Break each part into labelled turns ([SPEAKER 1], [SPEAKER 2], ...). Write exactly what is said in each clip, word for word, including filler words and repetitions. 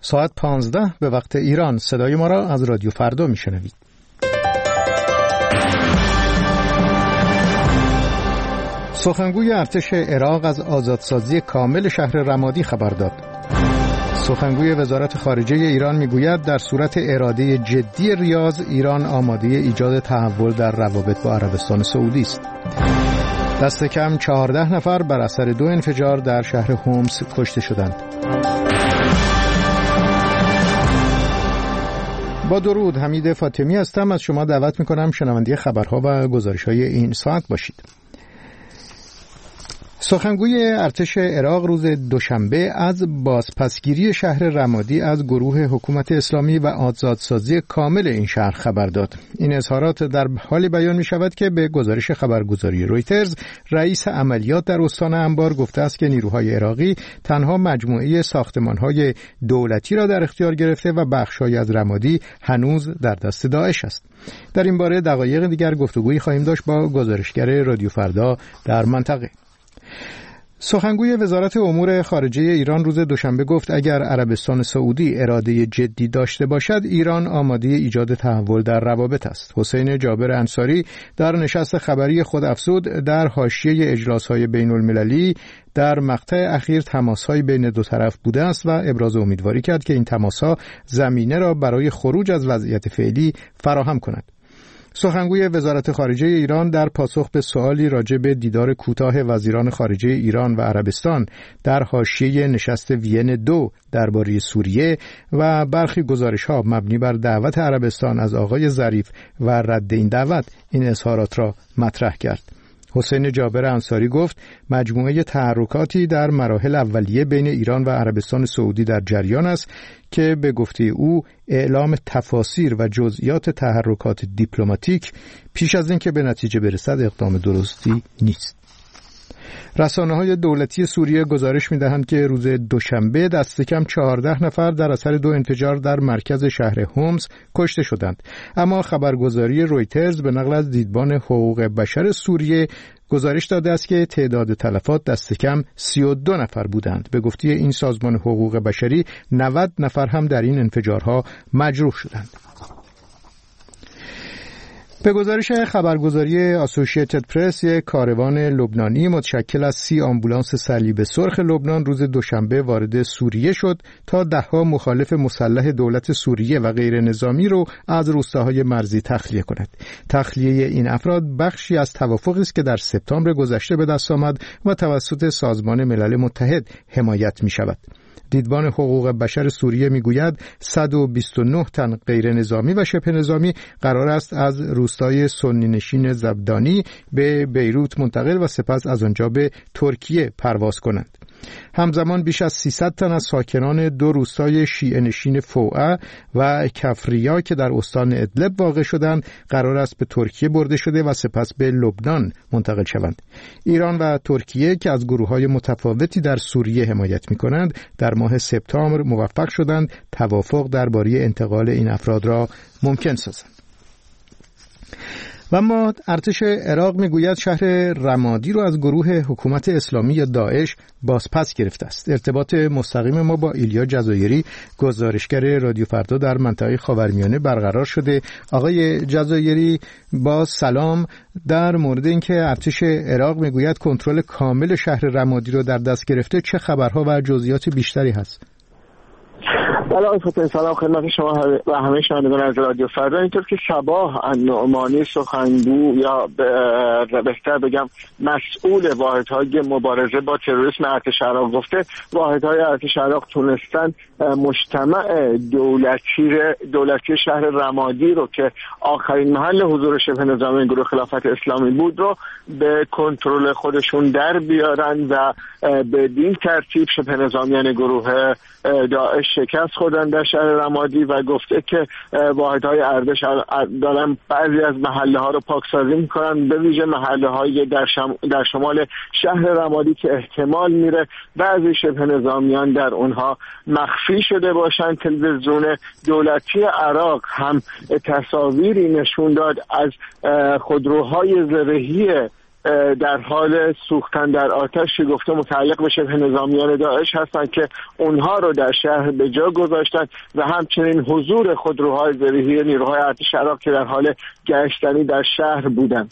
[SPEAKER 1] ساعت پانزده به وقت ایران. صدای ما را از رادیو فردا میشنوید. سخنگوی ارتش عراق از آزادسازی کامل شهر رمادی خبر داد. سخنگوی وزارت خارجه ایران میگوید در صورت اراده جدی ریاض، ایران آماده ایجاد تحول در روابط با عربستان سعودی است. دست کم چهارده نفر بر اثر دو انفجار در شهر هومس کشته شدند. با درود، حمید فاطمی هستم. از شما دعوت میکنم شنونده خبرها و گزارش‌های این ساعت باشید. سخنگوی ارتش عراق روز دوشنبه از بازپسگیری شهر رمادی از گروه حکومت اسلامی و آزادسازی کامل این شهر خبر داد. این اظهارات در حالی بیان می شود که به گزارش خبرگزاری رویترز، رئیس عملیات در استان انبار گفته است که نیروهای عراقی تنها مجموعه ساختمان‌های دولتی را در اختیار گرفته و بخش‌هایی از رمادی هنوز در دست داعش است. در این باره دقایق دیگر گفتگویی خواهیم داشت با گزارشگر رادیو فردا در منطقه. سخنگوی وزارت امور خارجه ایران روز دوشنبه گفت اگر عربستان سعودی اراده جدی داشته باشد، ایران آماده ایجاد تحول در روابط است. حسین جابر انصاری در نشست خبری خود افزود در حاشیه اجلاس‌های بین‌المللی در مقطع اخیر تماس‌های بین دو طرف بوده است و ابراز امیدواری کرد که این تماس‌ها زمینه را برای خروج از وضعیت فعلی فراهم کند. سخنگوی وزارت خارجه ایران در پاسخ به سوالی راجع به دیدار کوتاه وزیران خارجه ایران و عربستان در حاشیه نشست وین دو درباره سوریه و برخی گزارش‌ها مبنی بر دعوت عربستان از آقای ظریف و رد این دعوت، این اظهارات را مطرح کرد. حسین جابر انصاری گفت مجموعه تحرکاتی در مراحل اولیه بین ایران و عربستان سعودی در جریان است که به گفته او اعلام تفاسیر و جزئیات تحرکات دیپلماتیک پیش از اینکه به نتیجه برسد اقدام درستی نیست. رسانه‌های دولتی سوریه گزارش می‌دهند که روز دوشنبه دست کم چهارده نفر در اثر دو انفجار در مرکز شهر هومس کشته شدند. اما خبرگزاری رویترز به نقل از دیدبان حقوق بشر سوریه گزارش داده است که تعداد تلفات دست کم سی و دو نفر بودند. به گفته این سازمان حقوق بشری نود نفر هم در این انفجارها مجروح شدند. به گزارش خبرگزاری اسوسییتد پرس، یک کاروان لبنانی متشکل از سی آمبولانس صلیب سرخ لبنان روز دوشنبه وارد سوریه شد تا دهها مخالف مسلح دولت سوریه و غیر نظامی رو از روستاهای مرزی تخلیه کند. تخلیه این افراد بخشی از توافقی است که در سپتامبر گذشته به دست آمد و توسط سازمان ملل متحد حمایت می شود. دیدبان حقوق بشر سوریه میگوید صد و بیست و نه تن غیر نظامی و شبه نظامی قرار است از روستای سنی نشین زبدانی به بیروت منتقل و سپس از آنجا به ترکیه پرواز کنند. همزمان بیش از سیصد تن از ساکنان دو روستای شیعه نشین فوعه و کفریا که در استان ادلب واقع شدند قرار است به ترکیه برده شده و سپس به لبنان منتقل شوند. ایران و ترکیه که از گروه‌های متفاوتی در سوریه حمایت می‌کنند، در ماه سپتامبر موفق شدند توافق درباره انتقال این افراد را ممکن سازند. و اما ارتش عراق میگوید شهر رمادی رو از گروه حکومت اسلامی یا داعش بازپس گرفته است. ارتباط مستقیم ما با ایلیا جزایری، گزارشگر رادیو فردا در منطقه خاورمیانه برقرار شده. آقای جزایری با سلام، در مورد اینکه ارتش عراق میگوید کنترل کامل شهر رمادی رو در دست گرفته، چه خبرها و جزئیات بیشتری هست؟
[SPEAKER 2] بله آقای سلام خدمت شما و همه شنوندگان از رادیو فردا. اینطور که صباح النعمانی سخنگو یا بهتر بگم مسئول واحدهای مبارزه با تروریسم ارتش عراق گفته واحدهای ارتش عراق تونستن مجتمع دولتی دولتی شهر رمادی رو که آخرین محل حضور شبه نظامی گروه خلافت اسلامی بود رو به کنترل خودشون در بیارن و به این ترتیب شبه نظامیان گروه داعش شکست خوردن در شهر رمادی و گفته که واحدهای ارتش دارن بعضی از محله ها رو پاکسازی میکنن، به ویژه محله های در, شم... در شمال شهر رمادی که احتمال میره بعضی شبه نظامیان در اونها مخفی شده باشن. تلویزیون دولتی عراق هم تصاویری نشون داد از خودروهای زرهی در حال سوختن در آتش گفته متعلق به شبه نظامیان داعش هستند که اونها رو در شهر به جا گذاشتن و همچنین حضور خودروهای زرهی نیروهای ارتش عراق که در حال گشتنی در شهر بودند.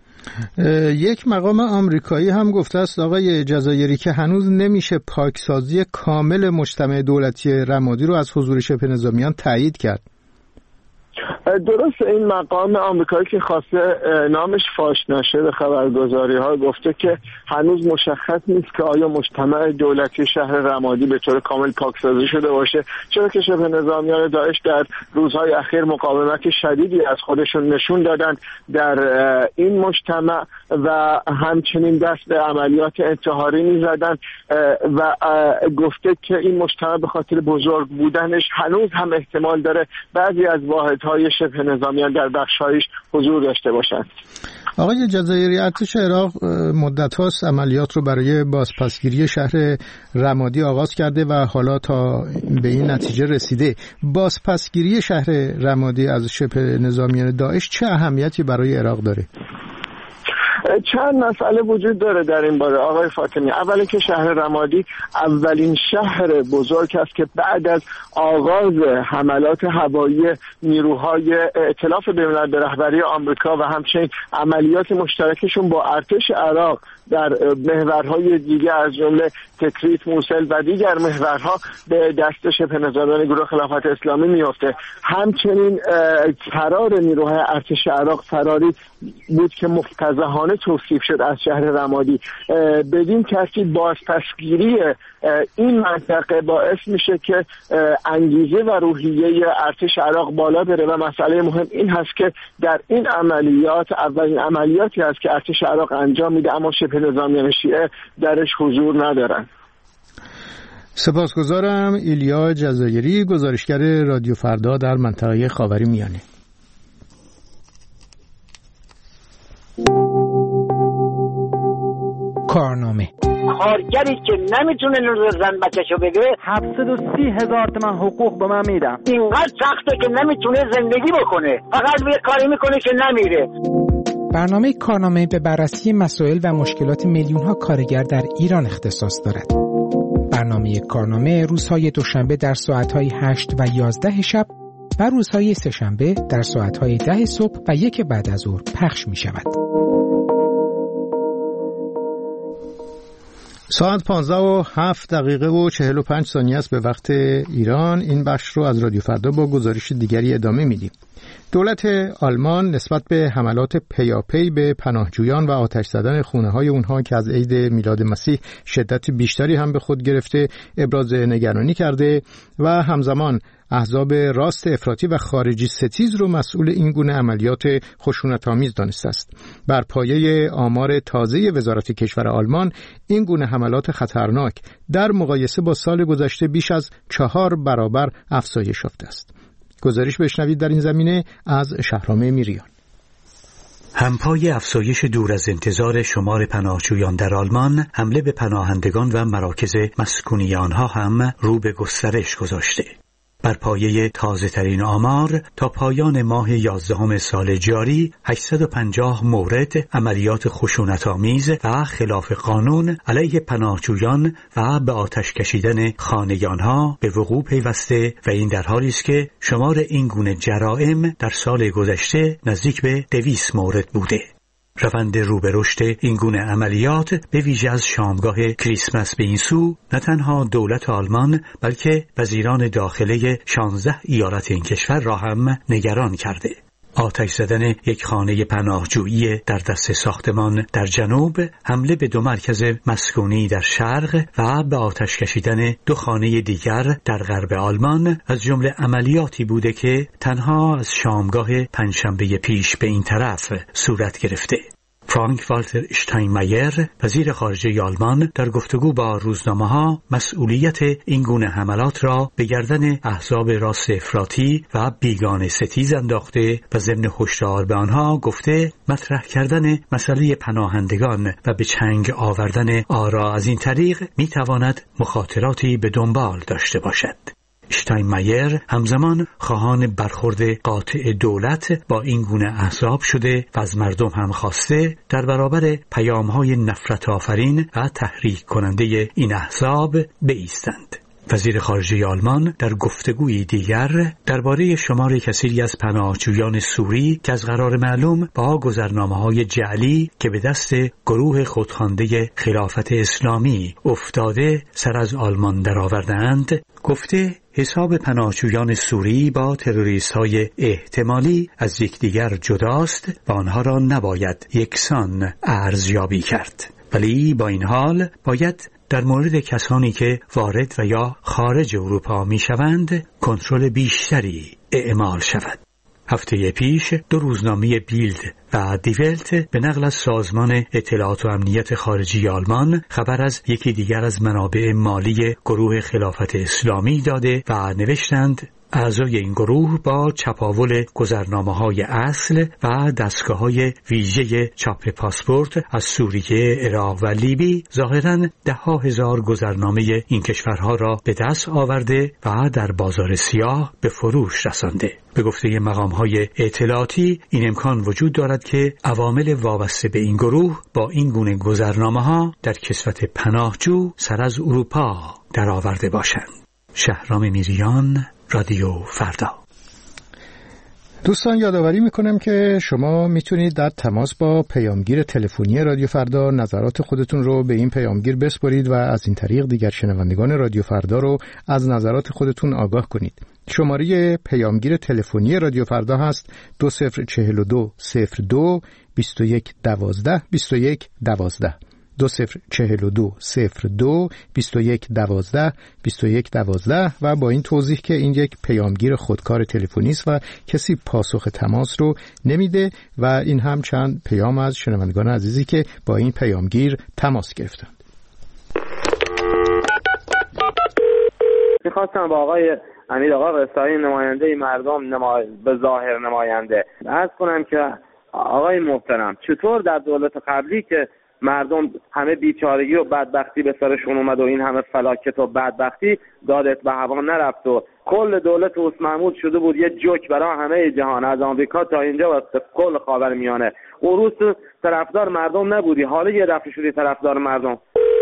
[SPEAKER 1] یک مقام آمریکایی هم گفته است آقای جزایری که هنوز نمیشه پاکسازی کامل مجتمع دولتی رمادی رو از حضور شبه نظامیان تایید کرد.
[SPEAKER 2] درست، این مقام آمریکایی که خواسته نامش فاش نشه به خبرگزاری ها گفته که هنوز مشخص نیست که آیا مجتمع دولتی شهر رمادی به طور کامل پاکسازی شده باشه، چرا که شبه نظامیان داعش در روزهای اخیر مقاومت شدیدی از خودشون نشون دادن در این مجتمع و همچنین دست به عملیات انتحاری می‌زدن و گفته که این مجتمع به خاطر بزرگ بودنش هنوز هم احتمال داره بعضی از واحدهای شبه نظامیان در بخش‌هایش حضور داشته باشند.
[SPEAKER 1] آقای جزایری، ارتش عراق مدت هاست عملیات رو برای بازپسگیری شهر رمادی آغاز کرده و حالا تا به این نتیجه رسیده. بازپسگیری شهر رمادی از شبه نظامیان داعش چه اهمیتی برای عراق داره؟
[SPEAKER 2] چند مسئله وجود داره در این باره آقای فاطمی. اولی که شهر رمادی اولین شهر بزرگ است که بعد از آغاز حملات هوایی نیروهای ائتلاف بین‌الملل به رهبری آمریکا و همچنین عملیات مشترکشون با ارتش عراق در محورهای دیگه از جمله تکریت، موصل و دیگر محورها به دست شبه نظامیان گروه خلافت اسلامی میفته. همچنین فرار نیروهای ارتش عراق فراری بود که مفتضحانه توصیف شد از شهر رمادی. بدین ترتیب بازپسگیری این منطقه باعث میشه که انگیزه و روحیه ارتش عراق بالا بره و مسئله مهم این هست که در این عملیات اولین عملیاتی هست که ارتش عراق انجام میده اما شبه نظامیان شیعه درش حضور ندارن.
[SPEAKER 1] سپاسگزارم. ایلیا جزایری، گزارشگر رادیو فردا در منطقه خاورمیانه.
[SPEAKER 3] کارنامه
[SPEAKER 4] کارگری که نمیتونه نور زن بچه‌شو بده
[SPEAKER 5] هفتصد و سی هزار تومان حقوق به من میدم.
[SPEAKER 4] اینقدر سخته که نمیتونه زندگی بکنه، فقط یه کاری میکنه که نمیره.
[SPEAKER 3] برنامه کارنامه به بررسی مسائل و مشکلات میلیون‌ها کارگر در ایران اختصاص دارد. برنامه کارنامه روزهای دوشنبه در ساعت‌های هشت و یازده شب و روزهای سه‌شنبه در ساعت‌های ده صبح و یک بعد از ظهر پخش می‌شود.
[SPEAKER 1] ساعت پانزده و هفت دقیقه و چهل و پنج ثانیه است به وقت ایران. این بخش رو از رادیو فردا با گزارش دیگری ادامه میدیم. دولت آلمان نسبت به حملات پیاپی به پناهجویان و آتش زدن خونه‌های اونها که از عید میلاد مسیح شدت بیشتری هم به خود گرفته ابراز نگرانی کرده و همزمان احزاب راست افراطی و خارجی ستیز رو مسئول این گونه عملیات خشونت‌آمیز دانسته است. بر پایه آمار تازه وزارت کشور آلمان این گونه حملات خطرناک در مقایسه با سال گذشته بیش از چهار برابر افزایش یافته است. گزارش بشنوید در این زمینه از شهرام میریان.
[SPEAKER 6] همپای افزایش دور از انتظار شمار پناهجویان در آلمان، حمله به پناهندگان و مراکز مسکونی آنها هم رو به گسترش گذاشته. بر پایه تازه ترین آمار تا پایان ماه یازدهم سال جاری هشتصد و پنجاه مورد عملیات خشونت‌آمیز و خلاف قانون علیه پناهجویان و به آتش کشیدن خانه آنها به وقوع پیوسته و این در حالی است که شمار این گونه جرائم در سال گذشته نزدیک به دویست مورد بوده. روند رو به رشد این گونه عملیات به ویژه از شامگاه کریسمس به این سو نه تنها دولت آلمان بلکه وزیران داخله شانزده ایالت این کشور را هم نگران کرده. آتش زدن یک خانه پناهجویی در دست ساختمان در جنوب، حمله به دو مرکز مسکونی در شرق و به آتش کشیدن دو خانه دیگر در غرب آلمان از جمله عملیاتی بوده که تنها از شامگاه پنجشنبه پیش به این طرف صورت گرفته. فرانک والتر اشتاینمایر، وزیر خارجه آلمان، در گفتگو با روزنامه‌ها مسئولیت این گونه حملات را به گردن احزاب راست افراطی و بیگانه ستیز انداخته و ضمن هشدار به آنها گفته مطرح کردن مسئله پناهندگان و به چنگ آوردن آرا از این طریق می‌تواند مخاطراتی به دنبال داشته باشد. اشتاینمایر همزمان خواهان برخورد قاطع دولت با این گونه احزاب شده و از مردم هم خواسته در برابر پیام‌های نفرت آفرین و تحریک کننده این احزاب بایستند. وزیر خارجه آلمان در گفتگوی دیگر درباره شمار کثیری از پناهجویان سوری که از قرار معلوم با گذرنامه‌های جعلی که به دست گروه خودخوانده خلافت اسلامی افتاده سر از آلمان درآورده‌اند، گفته حساب پناهجویان سوری با تروریست‌های احتمالی از یکدیگر جداست و آنها را نباید یکسان ارزیابی کرد. ولی با این حال باید در مورد کسانی که وارد و یا خارج اروپا می شوند کنترل بیشتری اعمال شود. هفته پیش دو روزنامه بیلد و دیولت به نقل از سازمان اطلاعات و امنیت خارجی آلمان خبر از یکی دیگر از منابع مالی گروه خلافت اسلامی داده و نوشتند اعضای این گروه با چپاول گذرنامه‌های اصل و دستگاه‌های ویژه چاپ پاسپورت از سوریه، عراق و لیبی ظاهراً ده ها هزار گذرنامه این کشورها را به دست آورده و در بازار سیاه به فروش رسانده. به گفته مقام‌های اطلاعاتی این امکان وجود دارد که عوامل وابسته به این گروه با این گونه گذرنامه‌ها در کسوت پناهجو سر از اروپا درآورده باشند. شهرام میریان، رادیو فردا.
[SPEAKER 1] دوستان یادآوری میکنم که شما میتونید در تماس با پیامگیر تلفنی رادیو فردا نظرات خودتون رو به این پیامگیر بسپارید و از این طریق دیگر شنوندگان رادیو فردا رو از نظرات خودتون آگاه کنید. شماره پیامگیر تلفنی رادیو فردا هست دو صفر چهل دو صفر دو بیست و یک دوازده بیست و یک دوازده دو صفر چهل دو صفر دو بیست و یک دوازده بیست و یک دوازده و با این توضیح که این یک پیامگیر خودکار تلفنی است و کسی پاسخ تماس رو نمیده و این هم چند پیام از شنوندگان عزیزی که با این پیامگیر تماس گرفتند.
[SPEAKER 7] میخواستم با آقای امیر آقا رسایی نماینده مردم نما... به ظاهر نماینده عرض کنم که آقای محترم چطور در دولت قبلی که مردم همه بیچارگی و بدبختی به سرشون اومد و این همه فلاکت و بدبختی دادت به هوا نرفت و کل دولت اوس محمود شده بود یه جوک برای همه جهان از آمریکا تا اینجا و کل خاورمیانه. اون روز طرفدار مردم نبودی، حالا یه دفعه شدی طرفدار مردم.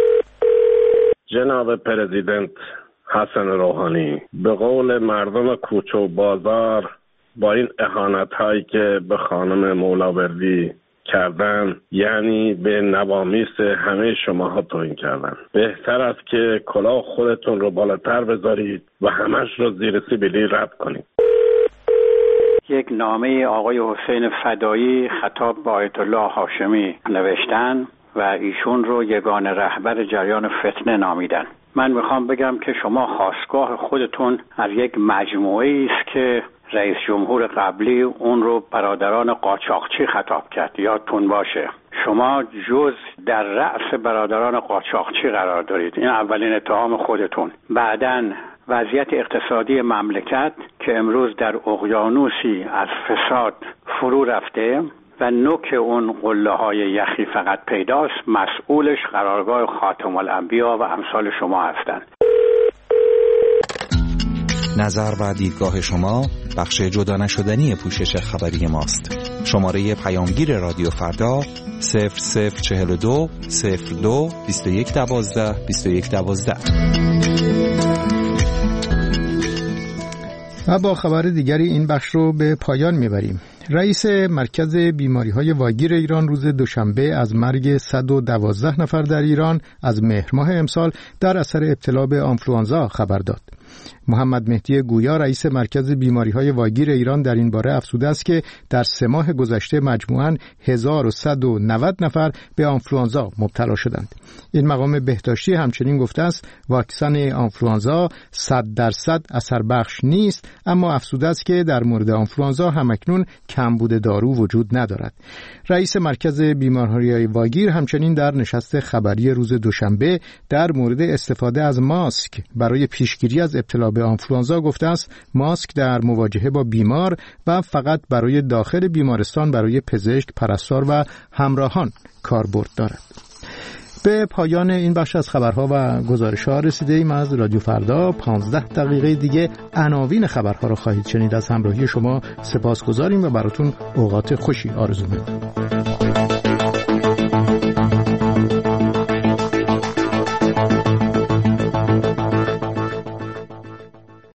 [SPEAKER 8] جناب پرزیدنت حسن روحانی، به قول مردم کوچه و بازار با این اهانت هایی که به خانم مولاوردی کردن، یعنی به نوامیس همه شماها توهین کردن، بهتر است که کلاه خودتون رو بالاتر بذارید و همش رو زیر سیبیلی رد کنید.
[SPEAKER 9] یک نامه آقای حسین فدایی خطاب به آیت الله هاشمی نوشتن و ایشون رو یگانه رهبر جریان فتنه نامیدن. من میخوام بگم که شما خاستگاه خودتون از یک مجموعه است که رئیس جمهور قبلی اون رو برادران قاچاقچی خطاب کرد، یادتون باشه. شما جز در رأس برادران قاچاقچی قرار دارید. این اولین اتهام خودتون. بعداً وضعیت اقتصادی مملکت که امروز در اقیانوسی از فساد فرو رفته و نوک اون قله‌های یخی فقط پیداست، مسئولش قرارگاه خاتم الانبیا و امثال شما هستند.
[SPEAKER 10] نظر و دیدگاه شما بخش جدا نشدنی پوشش خبری ماست. شماره پیامگیر رادیو فردا صفر صفر چهل و دو صفر دو بیست و یک دوازده بیست و یک دوازده.
[SPEAKER 1] و با خبر دیگری این بخش رو به پایان میبریم. رئیس مرکز بیماری‌های واگیر ایران روز دوشنبه از مرگ صد و دوازده نفر در ایران از مهر ماه امسال در اثر ابتلا به آنفلوانزا خبر داد. محمد مهدی گویا رئیس مرکز بیماری‌های واگیر ایران در این باره افزوده است که در سه ماه گذشته مجموعاً هزار و صد و نود نفر به آنفلوانزا مبتلا شدند. این مقام بهداشتی همچنین گفته است واکسن آنفلوانزا صد درصد اثر بخش نیست، اما افزوده است که در مورد آنفلوانزا همکنون کمبود دارو وجود ندارد. رئیس مرکز بیماری‌های واگیر همچنین در نشست خبری روز دوشنبه در مورد استفاده از ماسک برای پیشگیری از ابتلا به آنفلوانزا گفته است ماسک در مواجهه با بیمار و فقط برای داخل بیمارستان برای پزشک، پرستار و همراهان کاربرد دارد. به پایان این بخش از خبرها و گزارش‌ها رسیده ایم از رادیو فردا. پانزده دقیقه دیگه عناوین خبرها رو خواهید شنید. از همراهی شما سپاسگزاریم و براتون اوقات خوشی آرزو می‌کنم.